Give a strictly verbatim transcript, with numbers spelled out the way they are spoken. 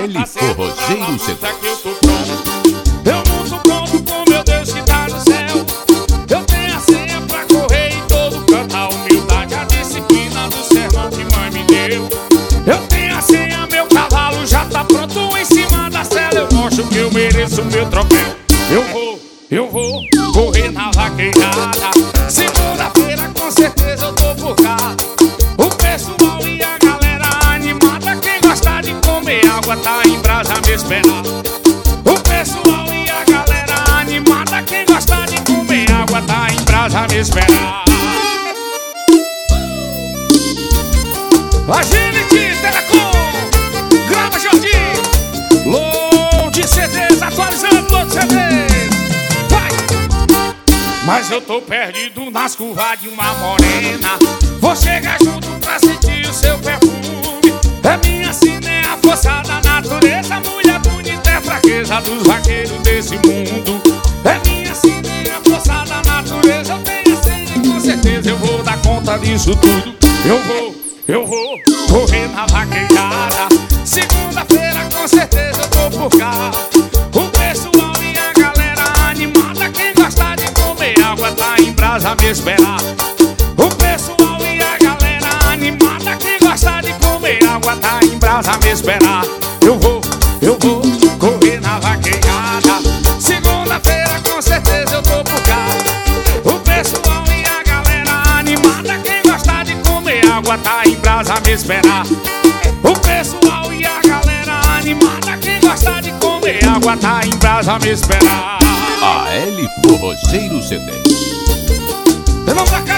L Forrozeiro C D. Aqui eu tô pronto, eu muito pronto com meu Deus que tá no céu. Eu tenho a senha pra correr em todo canto. A humildade, a disciplina do sermão que mãe me deu. Eu tenho a senha, meu cavalo já tá pronto em cima da cela. Eu mostro que eu mereço o meu troféu. Eu vou, eu vou correr na vaquejada. Segunda-feira com certeza eu tô por cá. O pessoal e a galera animada. Quem gosta de comer água tá em brasa me esperar. O pessoal e a galera animada. Quem gosta de comer água tá em brasa me esperar. Agility Telecom, grava Jordi, load C Ds, atualizando load C Ds. Vai! Mas eu tô perdido nas curvas de uma morena. Vou chegar junto pra sentir o seu perfume. É minha sina, é a força da natureza. Mulher bonita é a fraqueza dos vaqueiros desse mundo. É minha sina, é a força da natureza. Eu tenho a senha e com certeza eu vou dar conta disso tudo. Eu vou, eu vou correr na vaquejada. Segunda-feira com certeza eu tô por cá. O pessoal e a galera animada. Quem gosta de comer água tá em brasa me esperar. O pessoal e a galera animada. Quem gosta de comer água tá em brasa me esperar. Eu vou, eu vou correr na vaquejada. Segunda-feira com certeza eu tô por cá. O pessoal e a galera animada. Quem gosta de comer água tá em brasa me esperar. O pessoal e a galera animada. Quem gosta de comer água tá em brasa me esperar. A L Forrozeiro C D. Vamos pra cá.